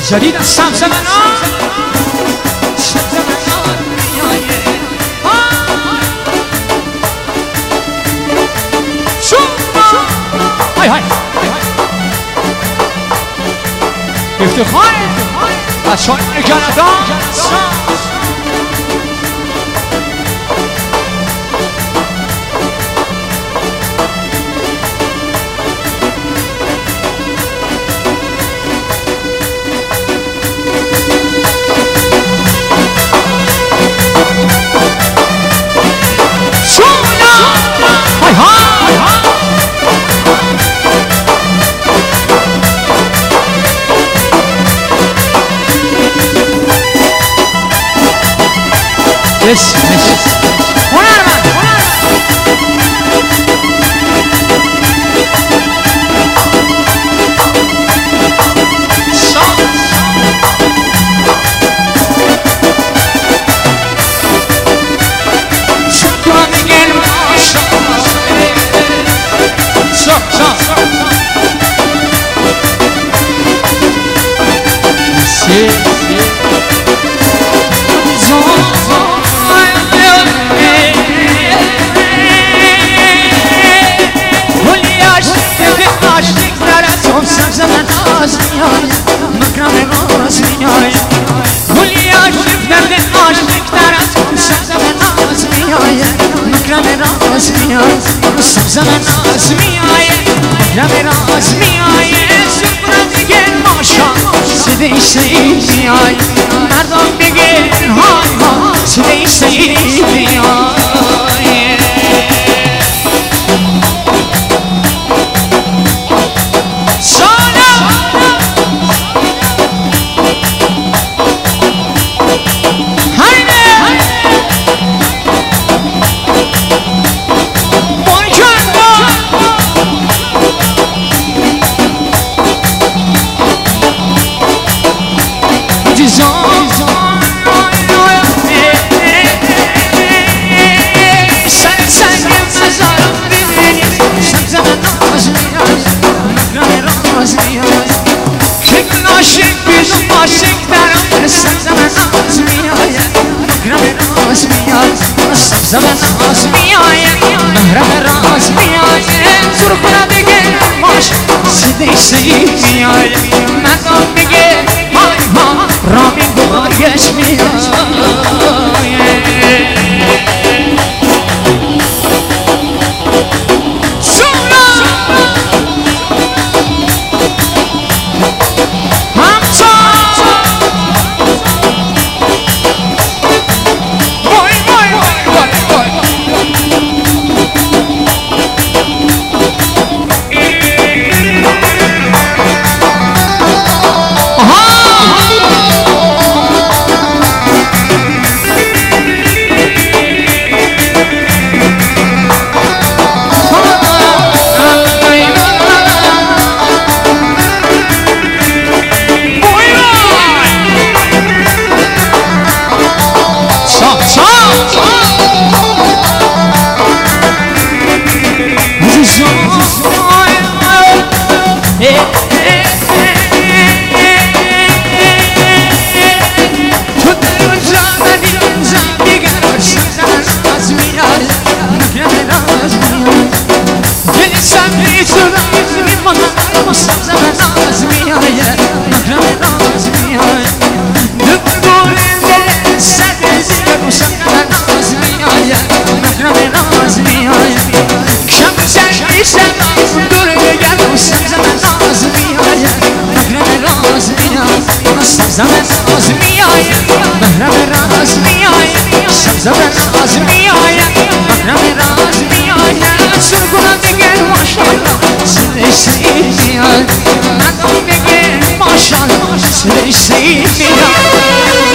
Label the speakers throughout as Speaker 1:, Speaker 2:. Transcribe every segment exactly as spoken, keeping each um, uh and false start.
Speaker 1: جدید از سبز منان سبز منان میایه شما های های افتخار از شاعر کانادا Yes, yes. هنرمند شکر میگن ماشاءالله شا شا سی سبز من آز میای مکرم راز میای گلی عاشق درد عاشق در از سبز من آز میای مکرم راز میای سبز من آز میای مکرم راز میای سفرم میگن ماشا صدای سعید میای مردم میگن ها ها صدای سعید میای زمان راز میآید محرم راز میآید سرخ را بگه ماش صدای سعید میآید مردم بگه های ها رامی بایش میآید زمان راز میآید محرم راز میآید زمان راز میآید محرم راز میآید سرگونا بگن ماشاءالله صدای سعید میآید مردم بگن ماشاءالله صدای سعید میآید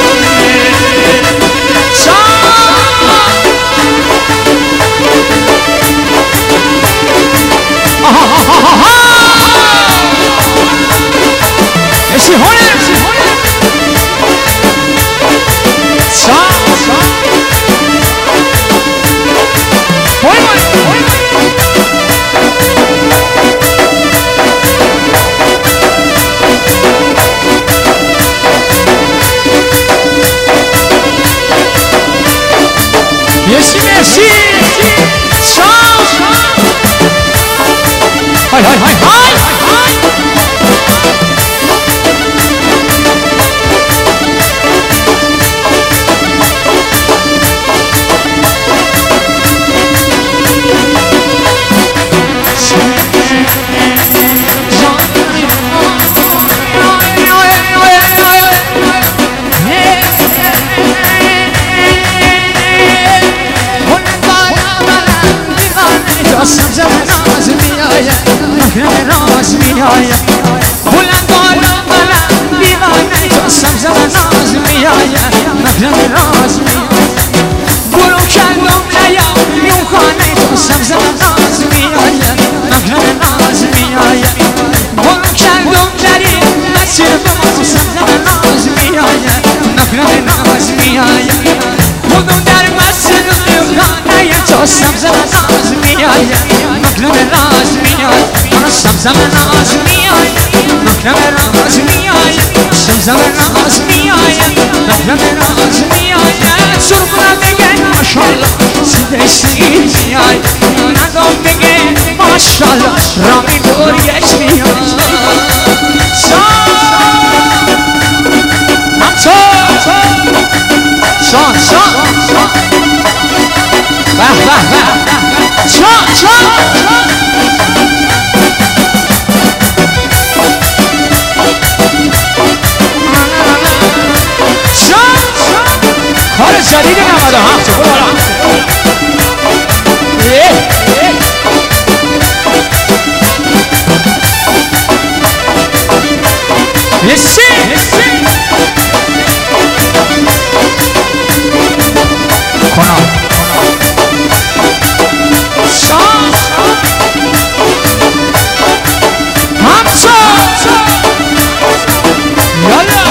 Speaker 1: سی هنر سی هنر های های های های بلند بالا بلند دیوانه تو سبزم ناز میآید مکرم راز میآید برو کردم نیام میون خانه تو سبزم ناز میآید مکرم راز میآید برو کردم دری مسیر تو سبزم ناز میآید مکرم راز میآید خودم در مسیر خانه تو سبزم ناز میآید مکرم راز میآید سبزم ناز میآید مکرم راز میآید سبزم ناز میآید مکرم راز میآید سرخ بگه ماشاءالله سیده سید میآید ندام بگه ماشاءالله رامی دوریش میآید شان شان شان به به به شان شان کار جدید نمده هفته برو حسی کنم شان همچه یالا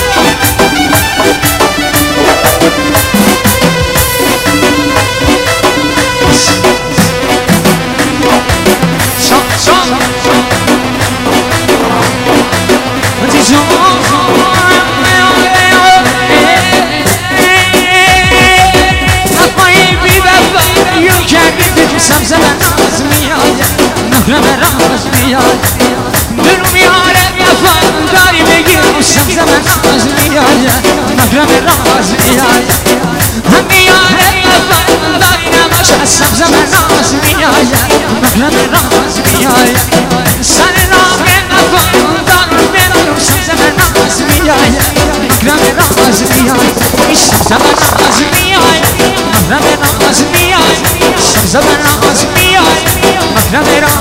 Speaker 1: سبزم ناز میآید مکرم راز میآید دلو میاره وفاداری بگیر سبزم ناز میآید مکرم راز میآید هم میاره وفاداری نباشه سبزم ناز میآید مکرم راز میآید سر راه وفادار بگیر سبزم ناز میآید مکرم راز میآید سبزم ناز میآید مکرم راز میآید سبزم ناز میآید مکرم